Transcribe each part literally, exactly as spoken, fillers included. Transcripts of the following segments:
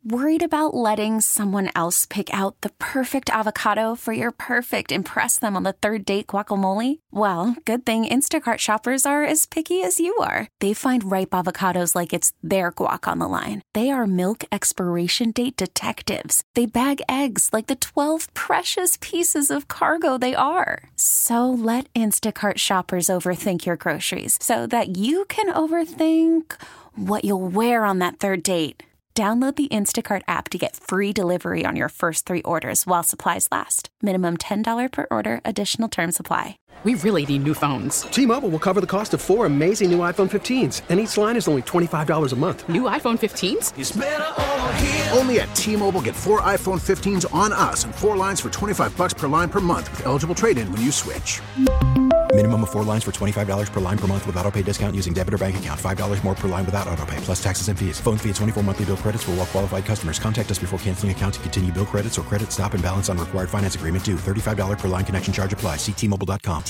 Worried about letting someone else pick out the perfect avocado for your perfect impress them on the third date guacamole? Well, good thing Instacart shoppers are as picky as you are. They find ripe avocados like it's their guac on the line. They are milk expiration date detectives. They bag eggs like the twelve precious pieces of cargo they are. So let Instacart shoppers overthink your groceries so that you can overthink what you'll wear on that third date. Download the Instacart app to get free delivery on your first three orders while supplies last. Minimum ten dollars per order. Additional terms apply. We really need new phones. T-Mobile will cover the cost of four amazing new iPhone fifteens, and each line is only twenty-five dollars a month. New iPhone fifteens? It's better over here. Only at T-Mobile, get four iPhone fifteens on us and four lines for twenty-five dollars per line per month with eligible trade-in when you switch. Minimum of four lines for twenty-five dollars per line per month with autopay discount using debit or bank account. five dollars more per line without autopay, plus taxes and fees. Phone fee at twenty-four monthly bill credits for well-qualified customers. Contact us before canceling account to continue bill credits or credit stop and balance on required finance agreement due. thirty-five dollars per line connection charge applies. See T Mobile dot com.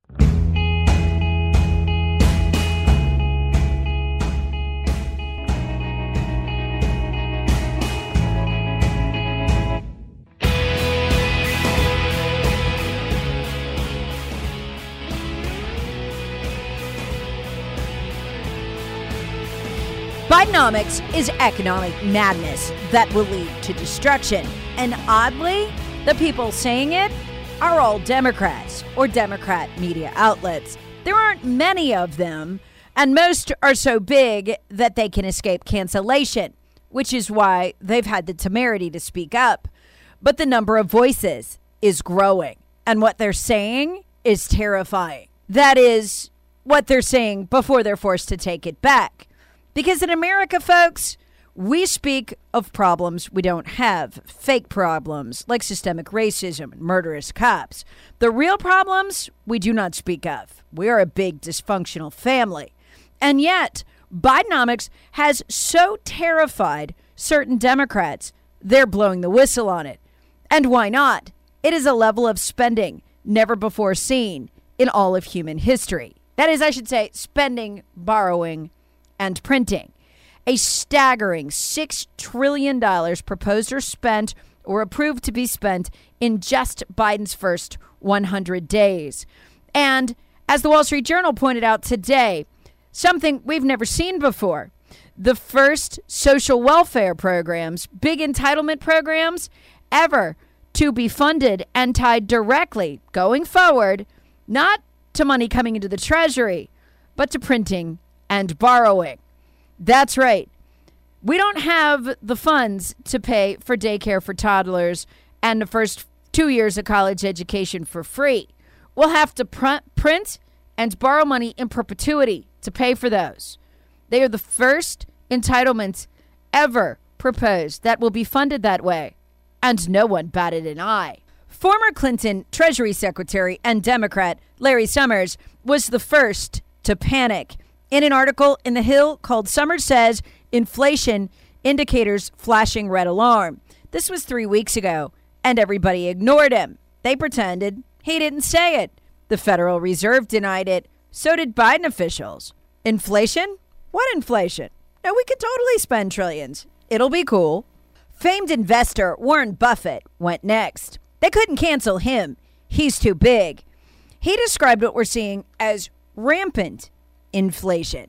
Bidenomics is economic madness that will lead to destruction. And oddly, the people saying it are all Democrats or Democrat media outlets. There aren't many of them, and most are so big that they can escape cancellation, which is why they've had the temerity to speak up. But the number of voices is growing, and what they're saying is terrifying. That is what they're saying before they're forced to take it back. Because in America, folks, we speak of problems we don't have. Fake problems like systemic racism and murderous cops. The real problems we do not speak of. We are a big dysfunctional family. And yet, Bidenomics has so terrified certain Democrats, they're blowing the whistle on it. And why not? It is a level of spending never before seen in all of human history. That is, I should say, spending, borrowing, and printing. A staggering six trillion dollars proposed or spent or approved to be spent in just Biden's first one hundred days. And as the Wall Street Journal pointed out today, something we've never seen before. The first social welfare programs, big entitlement programs ever to be funded and tied directly going forward, not to money coming into the Treasury, but to printing and borrowing. That's right. We don't have the funds to pay for daycare for toddlers and the first two years of college education for free. We'll have to pr- print and borrow money in perpetuity to pay for those. They are the first entitlements ever proposed that will be funded that way. And no one batted an eye. Former Clinton Treasury Secretary and Democrat Larry Summers was the first to panic. In an article in The Hill called Summers Says Inflation Indicators Flashing Red Alarm. This was three weeks ago, and everybody ignored him. They pretended he didn't say it. The Federal Reserve denied it. So did Biden officials. Inflation? What inflation? No, we could totally spend trillions. It'll be cool. Famed investor Warren Buffett went next. They couldn't cancel him. He's too big. He described what we're seeing as rampant inflation.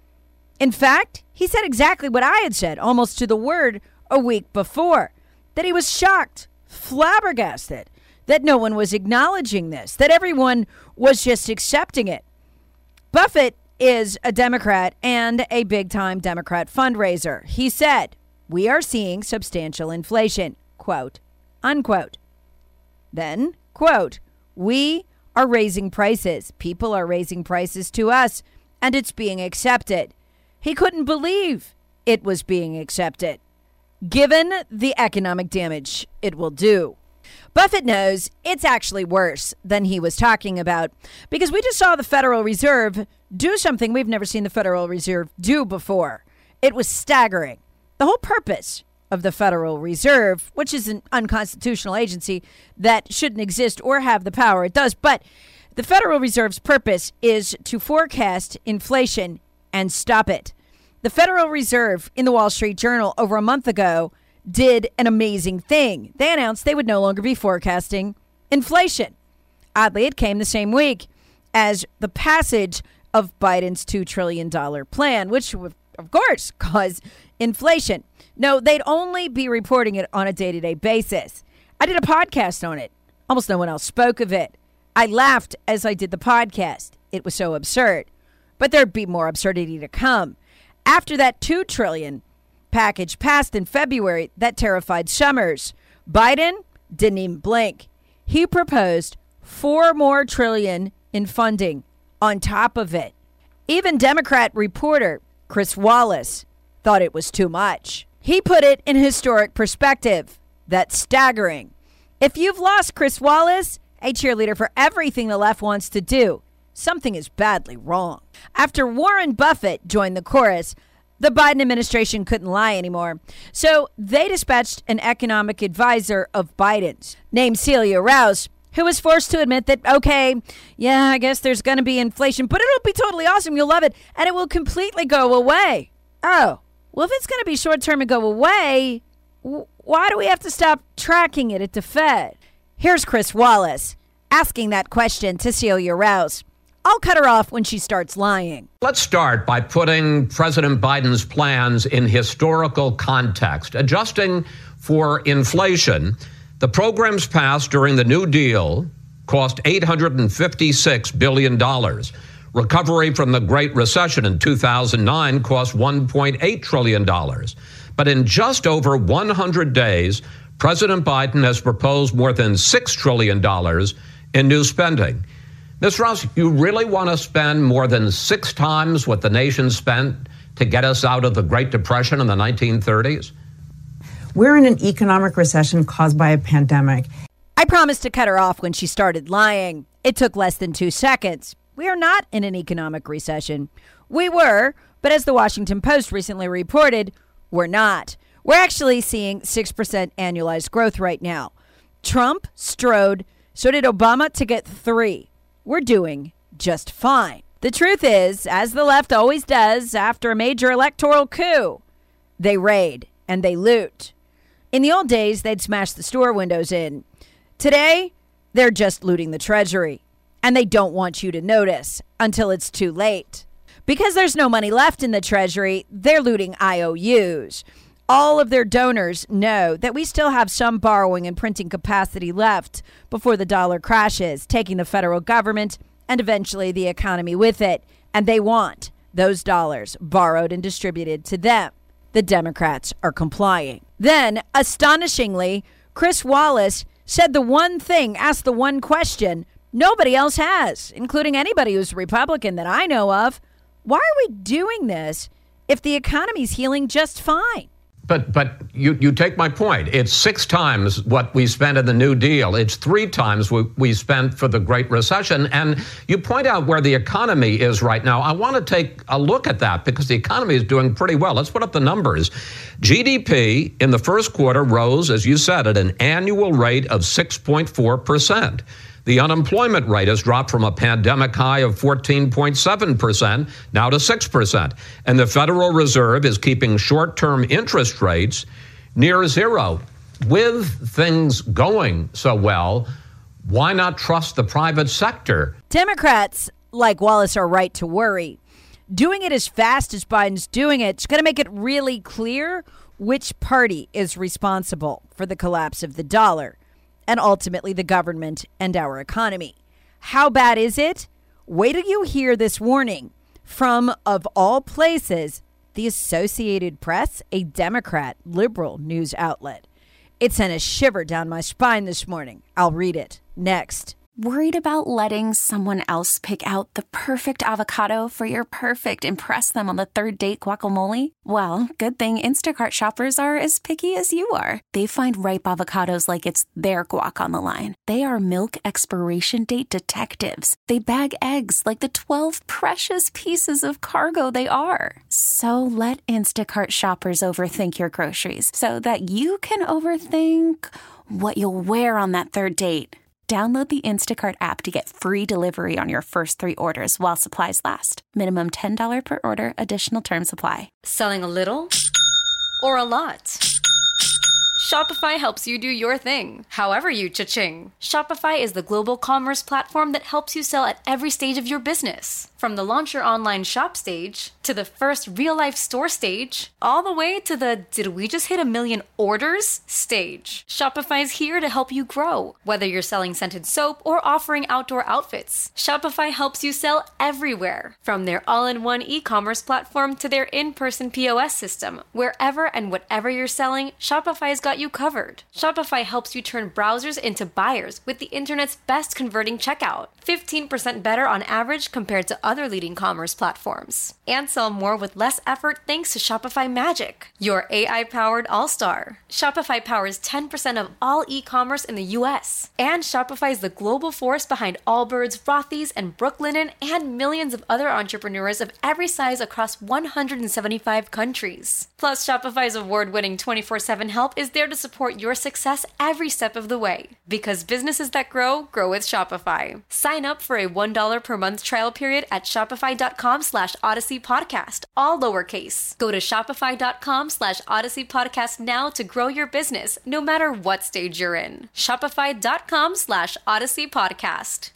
In fact, he said exactly what I had said, almost to the word, a week before, that he was shocked, flabbergasted, that no one was acknowledging this, that everyone was just accepting it. Buffett is a Democrat and a big-time Democrat fundraiser. He said, "We are seeing substantial inflation," quote, unquote. Then, quote, "We are raising prices. People are raising prices to us, and it's being accepted." He couldn't believe it was being accepted, given the economic damage it will do. Buffett knows it's actually worse than he was talking about, because we just saw the Federal Reserve do something we've never seen the Federal Reserve do before. It was staggering. The whole purpose of the Federal Reserve, which is an unconstitutional agency that shouldn't exist or have the power it does, but the Federal Reserve's purpose is to forecast inflation and stop it. The Federal Reserve, in the Wall Street Journal over a month ago, did an amazing thing. They announced they would no longer be forecasting inflation. Oddly, it came the same week as the passage of Biden's two trillion dollars plan, which would, of course, cause inflation. No, they'd only be reporting it on a day-to-day basis. I did a podcast on it. Almost no one else spoke of it. I laughed as I did the podcast. It was so absurd. But there'd be more absurdity to come. After that two trillion dollars package passed in February that terrified Summers, Biden didn't even blink. He proposed four more trillion in funding on top of it. Even Democrat reporter Chris Wallace thought it was too much. He put it in historic perspective. That's staggering. If you've lost Chris Wallace, a cheerleader for everything the left wants to do, something is badly wrong. After Warren Buffett joined the chorus, the Biden administration couldn't lie anymore. So they dispatched an economic advisor of Biden's named Celia Rouse, who was forced to admit that, okay, yeah, I guess there's going to be inflation, but it'll be totally awesome. You'll love it. And it will completely go away. Oh, well, if it's going to be short term and go away, why do we have to stop tracking it at the Fed? Here's Chris Wallace asking that question to Celia Rouse. I'll cut her off when she starts lying. Let's start by putting President Biden's plans in historical context. Adjusting for inflation, the programs passed during the New Deal cost eight hundred fifty-six billion dollars. Recovery from the Great Recession in two thousand nine cost one point eight trillion dollars. But in just over one hundred days, President Biden has proposed more than six trillion dollars in new spending. Miz Rouse, you really want to spend more than six times what the nation spent to get us out of the Great Depression in the nineteen thirties? We're in an economic recession caused by a pandemic. I promised to cut her off when she started lying. It took less than two seconds. We are not in an economic recession. We were, but as the Washington Post recently reported, we're not. We're actually seeing six percent annualized growth right now. Trump strode, so did Obama to get three. We're doing just fine. The truth is, as the left always does after a major electoral coup, they raid and they loot. In the old days, they'd smash the store windows in. Today, they're just looting the Treasury. And they don't want you to notice until it's too late. Because there's no money left in the Treasury, they're looting I O Us. All of their donors know that we still have some borrowing and printing capacity left before the dollar crashes, taking the federal government and eventually the economy with it. And they want those dollars borrowed and distributed to them. The Democrats are complying. Then, astonishingly, Chris Wallace said the one thing, asked the one question nobody else has, including anybody who's Republican that I know of. Why are we doing this if the economy's healing just fine? But but you, you take my point. It's six times what we spent in the New Deal. It's three times what we spent for the Great Recession. And you point out where the economy is right now. I want to take a look at that because the economy is doing pretty well. Let's put up the numbers. G D P in the first quarter rose, as you said, at an annual rate of six point four percent. The unemployment rate has dropped from a pandemic high of fourteen point seven percent now to six percent. And the Federal Reserve is keeping short-term interest rates near zero. With things going so well, why not trust the private sector? Democrats, like Wallace, are right to worry. Doing it as fast as Biden's doing it is going to make it really clear which party is responsible for the collapse of the dollar and ultimately the government and our economy. How bad is it? Wait till you hear this warning from, of all places, the Associated Press, a Democrat liberal news outlet. It sent a shiver down my spine this morning. I'll read it next. Worried about letting someone else pick out the perfect avocado for your perfect impress them on the third date guacamole? Well, good thing Instacart shoppers are as picky as you are. They find ripe avocados like it's their guac on the line. They are milk expiration date detectives. They bag eggs like the twelve precious pieces of cargo they are. So let Instacart shoppers overthink your groceries so that you can overthink what you'll wear on that third date. Download the Instacart app to get free delivery on your first three orders while supplies last. Minimum ten dollars per order. Additional terms apply. Selling a little or a lot? Shopify helps you do your thing, however you cha-ching. Shopify is the global commerce platform that helps you sell at every stage of your business. From the launch your online shop stage, to the first real-life store stage, all the way to the did we just hit a million orders stage. Shopify's here to help you grow. Whether you're selling scented soap or offering outdoor outfits, Shopify helps you sell everywhere. From their all-in-one e-commerce platform to their in-person P O S system, wherever and whatever you're selling, Shopify's got you covered. Shopify helps you turn browsers into buyers with the internet's best converting checkout. fifteen percent better on average compared to other leading commerce platforms. And sell more with less effort thanks to Shopify Magic, your A I-powered all-star. Shopify powers ten percent of all e-commerce in the U S. And Shopify is the global force behind Allbirds, Rothy's, and Brooklinen, and millions of other entrepreneurs of every size across one hundred seventy-five countries. Plus, Shopify's award-winning twenty-four seven help is there to support your success every step of the way. Because businesses that grow, grow with Shopify. Sign up for a one dollar per month trial period at shopify.com slash Odyssey Podcast, all lowercase. Go to shopify.com slash Odyssey Podcast now to grow your business, no matter what stage you're in. Shopify.com slash Odyssey Podcast.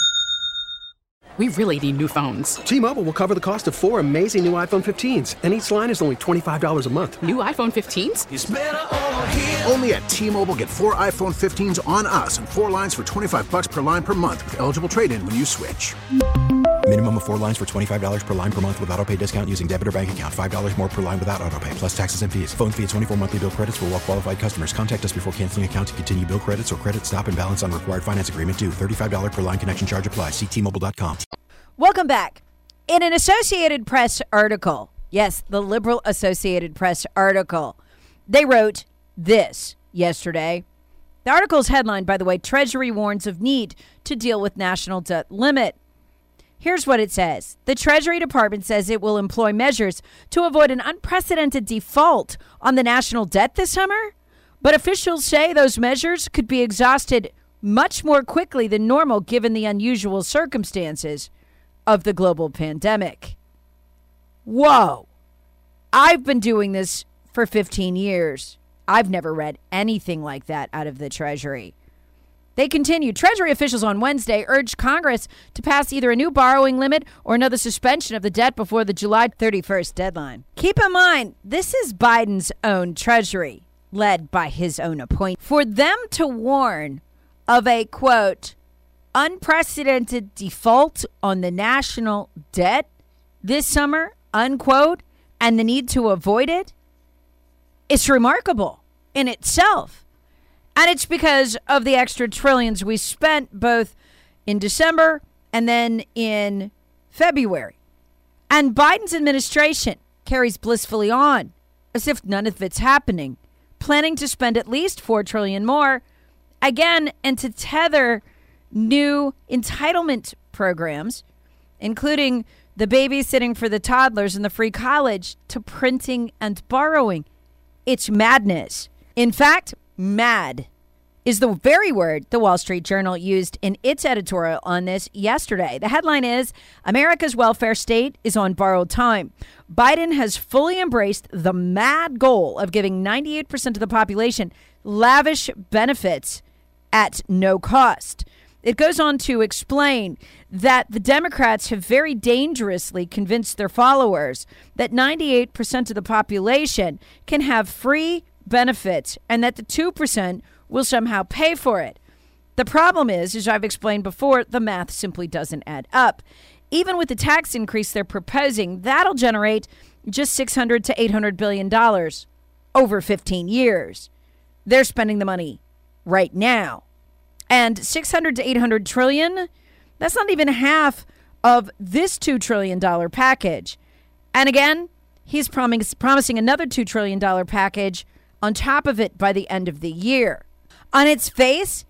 We really need new phones. T-Mobile will cover the cost of four amazing new iPhone fifteens, and each line is only twenty-five dollars a month. New iPhone fifteens? It's better over here. Only at T-Mobile, get four iPhone fifteens on us and four lines for twenty-five bucks per line per month with eligible trade-in when you switch. Minimum of four lines for twenty-five dollars per line per month with auto-pay discount using debit or bank account. five dollars more per line without auto-pay, plus taxes and fees. Phone fee at twenty-four monthly bill credits for well-qualified customers. Contact us before canceling account to continue bill credits or credit stop and balance on required finance agreement due. thirty-five dollars per line connection charge applies. See T Mobile dot com. Welcome back. In an Associated Press article, yes, the liberal Associated Press article, they wrote this yesterday. The article's headline, by the way, Treasury warns of need to deal with national debt limit. Here's what it says. The Treasury Department says it will employ measures to avoid an unprecedented default on the national debt this summer, but officials say those measures could be exhausted much more quickly than normal given the unusual circumstances of the global pandemic. Whoa. I've been doing this for fifteen years. I've never read anything like that out of the Treasury. They continue. Treasury officials on Wednesday urged Congress to pass either a new borrowing limit or another suspension of the debt before the July thirty-first deadline. Keep in mind, this is Biden's own Treasury, led by his own appointee. For them to warn of a, quote, unprecedented default on the national debt this summer, unquote, and the need to avoid it, it's remarkable in itself. And it's because of the extra trillions we spent both in December and then in February. And Biden's administration carries blissfully on as if none of it's happening, planning to spend at least four trillion dollars more, again, and to tether new entitlement programs, including the babysitting for the toddlers and the free college, to printing and borrowing. It's madness. In fact, mad is the very word the Wall Street Journal used in its editorial on this yesterday. The headline is, America's welfare state is on borrowed time. Biden has fully embraced the mad goal of giving ninety-eight percent of the population lavish benefits at no cost. It goes on to explain that the Democrats have very dangerously convinced their followers that ninety-eight percent of the population can have free benefits and that the two percent will somehow pay for it. The problem is, as I've explained before, the math simply doesn't add up. Even with the tax increase they're proposing, that'll generate just six hundred to eight hundred billion dollars over fifteen years. They're spending the money right now. And six hundred to eight hundred trillion, that's not even half of this two trillion dollars package. And again, he's promis- promising another two trillion dollars package on top of it by the end of the year. On its face,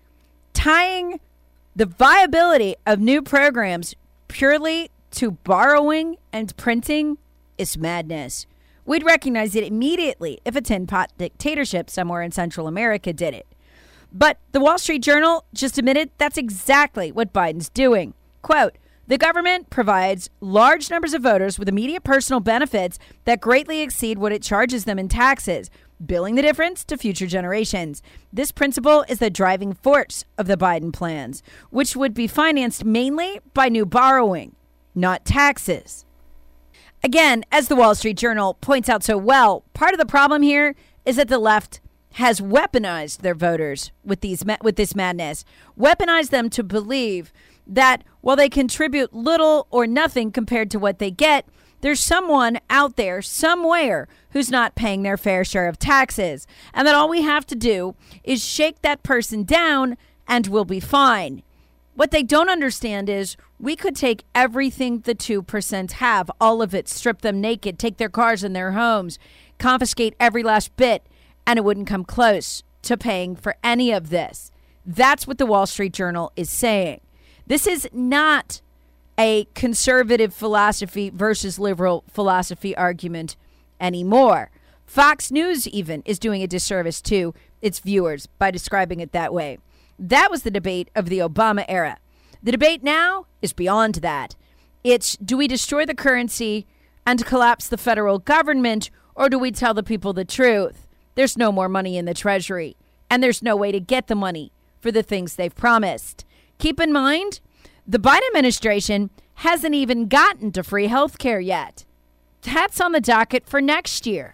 tying the viability of new programs purely to borrowing and printing is madness. We'd recognize it immediately if a tin pot dictatorship somewhere in Central America did it. But the Wall Street Journal just admitted that's exactly what Biden's doing. Quote, the government provides large numbers of voters with immediate personal benefits that greatly exceed what it charges them in taxes. billing the difference to future generations. This principle is the driving force of the Biden plans, which would be financed mainly by new borrowing, not taxes. Again, as the Wall Street Journal points out so well, part of the problem here is that the left has weaponized their voters with these with this madness, weaponized them to believe that while they contribute little or nothing compared to what they get, there's someone out there somewhere who's not paying their fair share of taxes, and that all we have to do is shake that person down and we'll be fine. What they don't understand is we could take everything the two percent have, all of it, strip them naked, take their cars and their homes, confiscate every last bit, and it wouldn't come close to paying for any of this. That's what the Wall Street Journal is saying. This is not a conservative philosophy versus liberal philosophy argument anymore. Fox News even is doing a disservice to its viewers by describing it that way. That was the debate of the Obama era. The debate now is beyond that. It's, do we destroy the currency and collapse the federal government, or do we tell the people the truth? There's no more money in the Treasury, and there's no way to get the money for the things they've promised. Keep in mind, the Biden administration hasn't even gotten to free health care yet. That's on the docket for next year.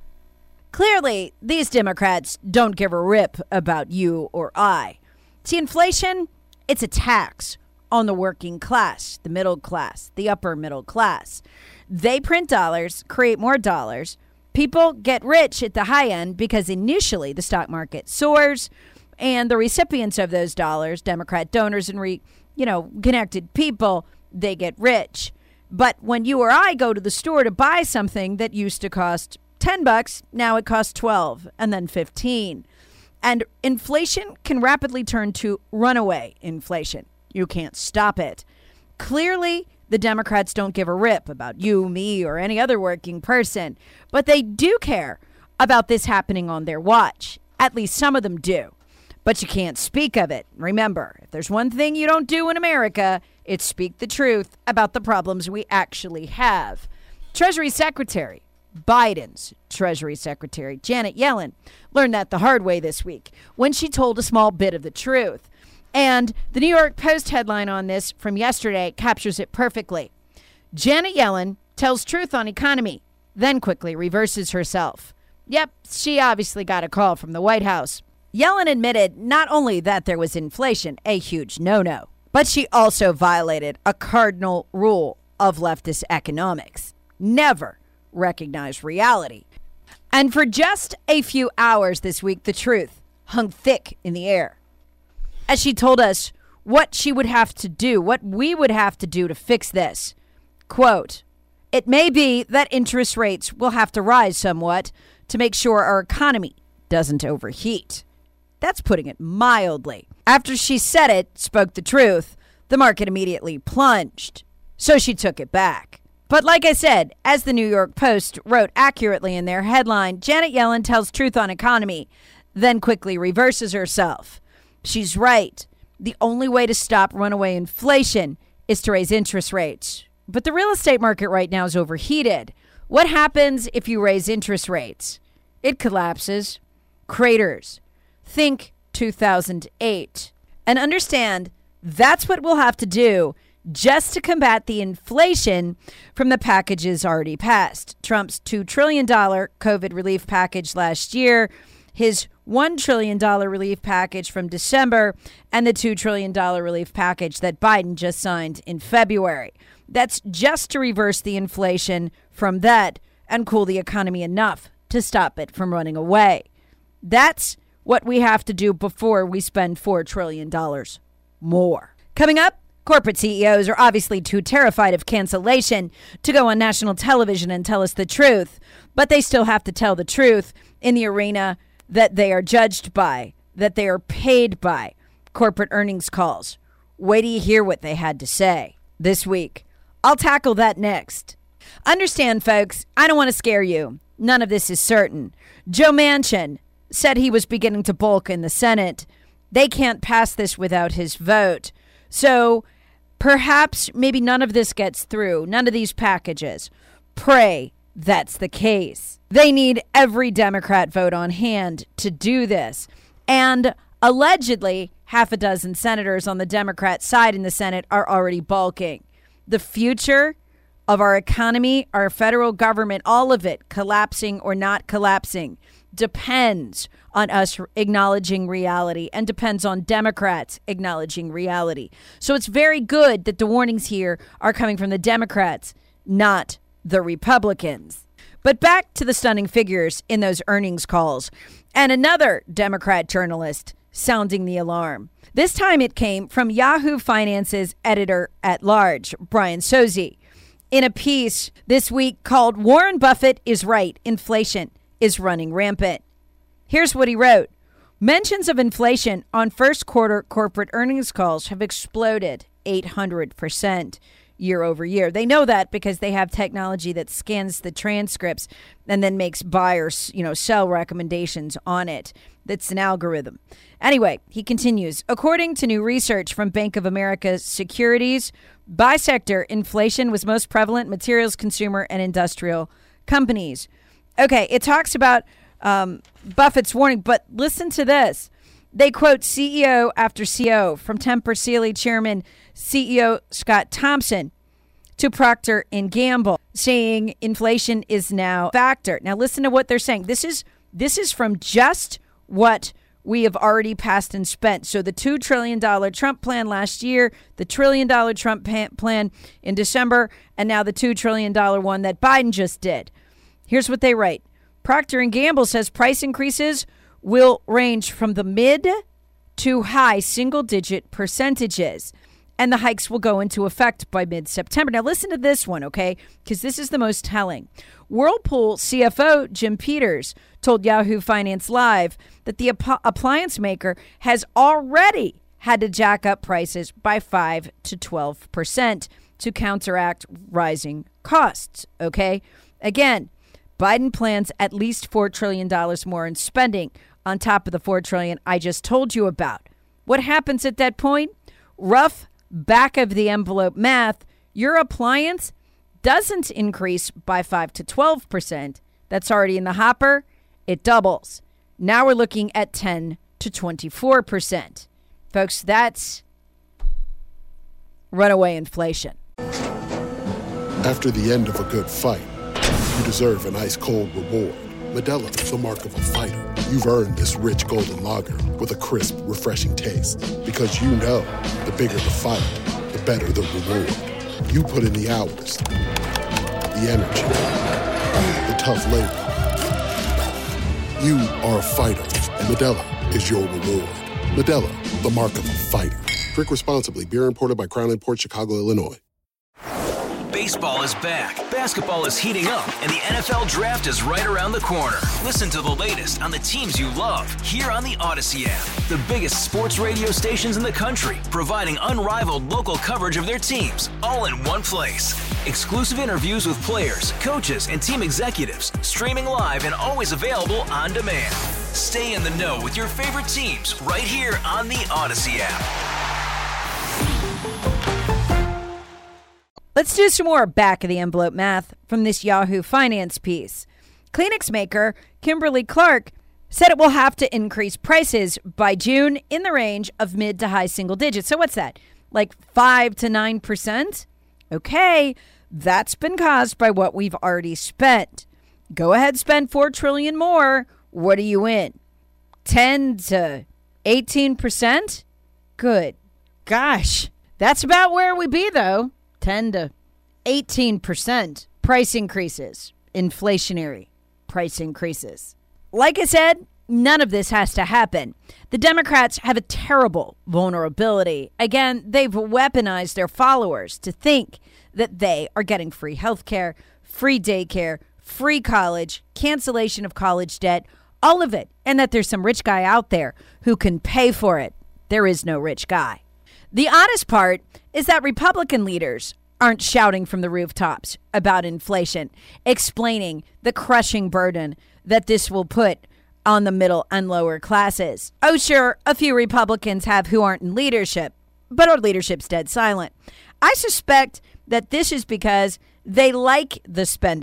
Clearly, these Democrats don't give a rip about you or I. See, inflation, it's a tax on the working class, the middle class, the upper middle class. They print dollars, create more dollars. People get rich at the high end because initially the stock market soars, and the recipients of those dollars, Democrat donors and re, you know, connected people, they get rich. But when you or I go to the store to buy something that used to cost ten bucks, now it costs twelve and then fifteen. And inflation can rapidly turn to runaway inflation. You can't stop it. Clearly, the Democrats don't give a rip about you, me, or any other working person, but they do care about this happening on their watch. At least some of them do. But you can't speak of it. Remember, if there's one thing you don't do in America, it's speak the truth about the problems we actually have. Treasury Secretary, Biden's Treasury Secretary, Janet Yellen, learned that the hard way this week when she told a small bit of the truth. And the New York Post headline on this from yesterday captures it perfectly. Janet Yellen tells truth on economy, then quickly reverses herself. Yep, she obviously got a call from the White House. Yellen admitted not only that there was inflation, a huge no-no, but she also violated a cardinal rule of leftist economics. Never recognize reality. And for just a few hours this week, the truth hung thick in the air, as she told us what she would have to do, what we would have to do to fix this. Quote, it may be that interest rates will have to rise somewhat to make sure our economy doesn't overheat. That's putting it mildly. After she said it, spoke the truth, the market immediately plunged. So she took it back. But like I said, as the New York Post wrote accurately in their headline, Janet Yellen tells truth on economy, then quickly reverses herself. She's right. The only way to stop runaway inflation is to raise interest rates. But the real estate market right now is overheated. What happens if you raise interest rates? It collapses. Craters. Think two thousand eight. And understand that's what we'll have to do just to combat the inflation from the packages already passed. Trump's two trillion dollars COVID relief package last year, his one trillion dollars relief package from December, and the two trillion dollars relief package that Biden just signed in February. That's just to reverse the inflation from that and cool the economy enough to stop it from running away. That's what we have to do before we spend four trillion dollars more. Coming up, corporate C E Os are obviously too terrified of cancellation to go on national television and tell us the truth, but they still have to tell the truth in the arena that they are judged by, that they are paid by, corporate earnings calls. Wait till you hear what they had to say this week. I'll tackle that next. Understand, folks, I don't want to scare you. None of this is certain. Joe Manchin said he was beginning to bulk in the Senate. They can't pass this without his vote. So perhaps maybe none of this gets through, none of these packages. Pray that's the case. They need every Democrat vote on hand to do this. And allegedly, half a dozen senators on the Democrat side in the Senate are already balking. The future of our economy, our federal government, all of it collapsing or not collapsing, depends on us acknowledging reality and depends on Democrats acknowledging reality. So it's very good that the warnings here are coming from the Democrats, not the Republicans. But back to the stunning figures in those earnings calls and another Democrat journalist sounding the alarm. This time it came from Yahoo Finance's editor-at-large, Brian Sozzi, in a piece this week called "Warren Buffett is Right, Inflation is Running Rampant." Here's what he wrote. Mentions of inflation on first quarter corporate earnings calls have exploded eight hundred percent year over year. They know that because they have technology that scans the transcripts and then makes buy or, you know, sell recommendations on it. That's an algorithm. Anyway, he continues. According to new research from Bank of America Securities, by sector, inflation was most prevalent in materials, consumer, and industrial companies. Okay, it talks about um, Buffett's warning, but listen to this. They quote C E O after C E O, from Tempur Sealy chairman C E O Scott Thompson to Procter and Gamble, saying inflation is now a factor. Now listen to what they're saying. This is this is from just what we have already passed and spent. So the two trillion dollars Trump plan last year, the trillion dollar Trump plan in December, and now the two trillion dollars one that Biden just did. Here's what they write. Procter and Gamble says price increases will range from the mid to high single-digit percentages, and the hikes will go into effect by mid-September. Now, listen to this one, okay, because this is the most telling. Whirlpool C F O Jim Peters told Yahoo Finance Live that the ap- appliance maker has already had to jack up prices by five to twelve percent to counteract rising costs, okay? Again, Biden plans at least four trillion dollars more in spending on top of the four trillion dollars I just told you about. What happens at that point? Rough back of the envelope math, your appliance doesn't increase by five to twelve percent. That's already in the hopper. It doubles. Now we're looking at ten to twenty-four percent. Folks, that's runaway inflation. After the end of a good fight, you deserve an ice-cold reward. Modelo, the mark of a fighter. You've earned this rich golden lager with a crisp, refreshing taste. Because you know, the bigger the fight, the better the reward. You put in the hours, the energy, the tough labor. You are a fighter, and Modelo is your reward. Modelo, the mark of a fighter. Drink responsibly. Beer imported by Crown Imports, Chicago, Illinois. Baseball is back, basketball is heating up, and the N F L Draft is right around the corner. Listen to the latest on the teams you love here on the Odyssey app. The biggest sports radio stations in the country, providing unrivaled local coverage of their teams, all in one place. Exclusive interviews with players, coaches, and team executives, streaming live and always available on demand. Stay in the know with your favorite teams right here on the Odyssey app. Let's do some more back-of-the-envelope math from this Yahoo Finance piece. Kleenex maker Kimberly Clark said it will have to increase prices by June in the range of mid to high single digits. So what's that? Like five to nine percent? Okay, that's been caused by what we've already spent. Go ahead, spend four trillion dollars more. What are you in? ten to eighteen percent? Good gosh. That's about where we be, though. ten to eighteen percent price increases, inflationary price increases. Like I said, none of this has to happen. The Democrats have a terrible vulnerability. Again, they've weaponized their followers to think that they are getting free health care, free daycare, free college, cancellation of college debt, all of it, and that there's some rich guy out there who can pay for it. There is no rich guy. The honest part is that Republican leaders aren't shouting from the rooftops about inflation, explaining the crushing burden that this will put on the middle and lower classes. Oh, sure, a few Republicans have who aren't in leadership, but our leadership's dead silent. I suspect that this is because they like the spending.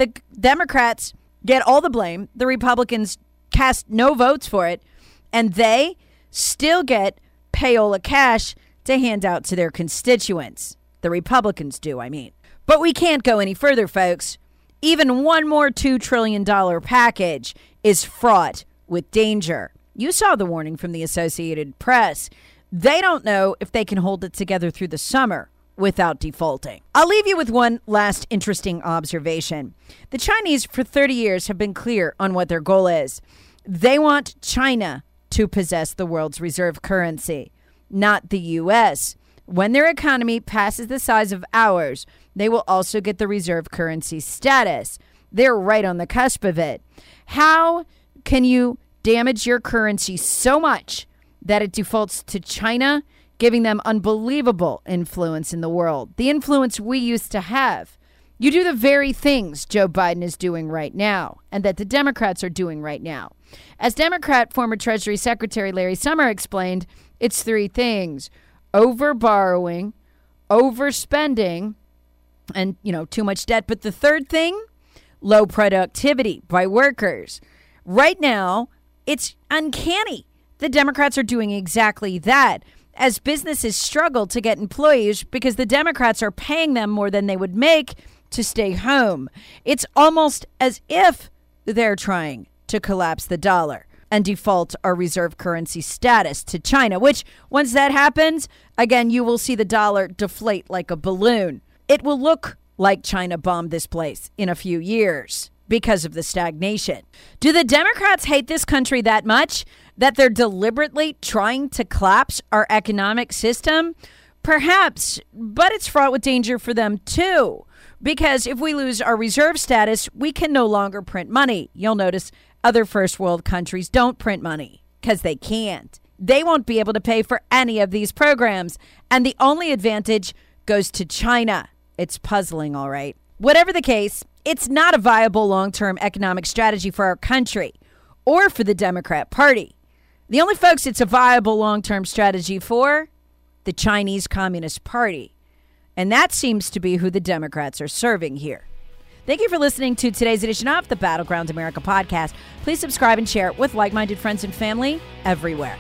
the Democrats get all the blame. The Republicans cast no votes for it, and they still get payola cash to hand out to their constituents. The Republicans do, I mean. But we can't go any further, folks. Even one more two trillion dollars package is fraught with danger. You saw the warning from the Associated Press. They don't know if they can hold it together through the summer without defaulting. I'll leave you with one last interesting observation. The Chinese for thirty years have been clear on what their goal is. They want China to possess the world's reserve currency, not the U S. When their economy passes the size of ours, they will also get the reserve currency status. They're right on the cusp of it. How can you damage your currency so much that it defaults to China, giving them unbelievable influence in the world, the influence we used to have? You do the very things Joe Biden is doing right now and that the Democrats are doing right now. As Democrat former Treasury Secretary Larry Summer explained, it's three things: over borrowing, overspending, and, you know, too much debt. But the third thing, low productivity by workers. Right now, it's uncanny. The Democrats are doing exactly that as businesses struggle to get employees because the Democrats are paying them more than they would make to stay home. It's almost as if they're trying to collapse the dollar and default our reserve currency status to China, which once that happens, again, you will see the dollar deflate like a balloon. It will look like China bombed this place in a few years because of the stagnation. Do the Democrats hate this country that much that they're deliberately trying to collapse our economic system? Perhaps, but it's fraught with danger for them too. Because if we lose our reserve status, we can no longer print money. You'll notice other first world countries don't print money because they can't. They won't be able to pay for any of these programs. And the only advantage goes to China. It's puzzling, all right. Whatever the case, it's not a viable long-term economic strategy for our country or for the Democrat Party. The only folks it's a viable long-term strategy for, the Chinese Communist Party. And that seems to be who the Democrats are serving here. Thank you for listening to today's edition of the Battleground America podcast. Please subscribe and share it with like-minded friends and family everywhere.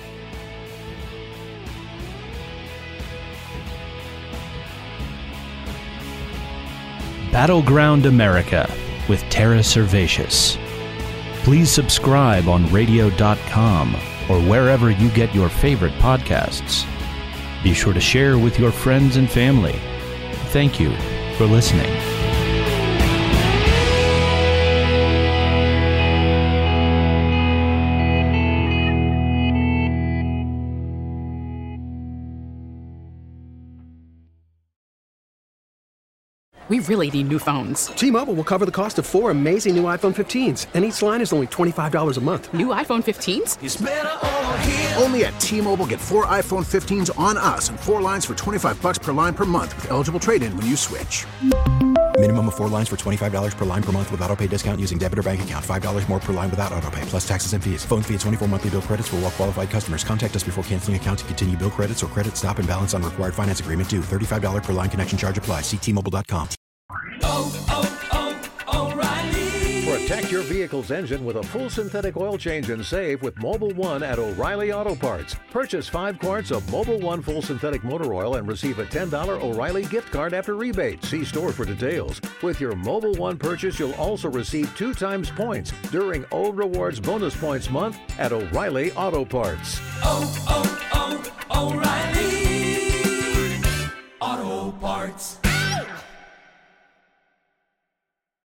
Battleground America with Tara Servatius. Please subscribe on radio dot com or wherever you get your favorite podcasts. Be sure to share with your friends and family. Thank you for listening. We really need new phones. T-Mobile will cover the cost of four amazing new iPhone fifteens, and each line is only twenty-five dollars a month. New iPhone fifteens? It's better over here. Only at T-Mobile, get four iPhone fifteens on us and four lines for twenty-five dollars per line per month with eligible trade-in when you switch. Minimum of four lines for twenty-five dollars per line per month with autopay discount using debit or bank account. five dollars more per line without autopay, plus taxes and fees. Phone fee at twenty-four monthly bill credits for well-qualified customers. Contact us before canceling account to continue bill credits or credit stop and balance on required finance agreement due. thirty-five dollars per line connection charge applies. See T Mobile dot com. Oh, oh, oh, O'Reilly. Protect your vehicle's engine with a full synthetic oil change and save with Mobil one at O'Reilly Auto Parts. Purchase five quarts of Mobil one full synthetic motor oil and receive a ten dollars O'Reilly gift card after rebate. See store for details. With your Mobil one purchase, you'll also receive two times points during O Rewards Bonus Points Month at O'Reilly Auto Parts. Oh, oh, oh, O'Reilly Auto Parts.